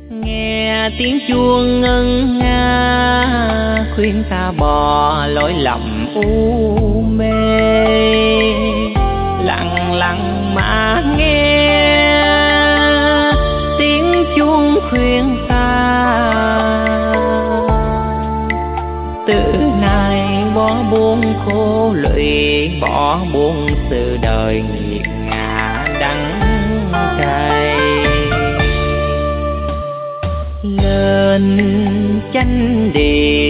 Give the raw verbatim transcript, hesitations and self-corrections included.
Nghe tiếng chuông ngân nga khuyên ta bỏ lối lầm u mê, lặng lặng mà nghe tiếng chuông khuyên ta từ nay bỏ buông khổ lụy, bỏ buông sự đời nghiệt ngã đắng cay. Lên chánh điện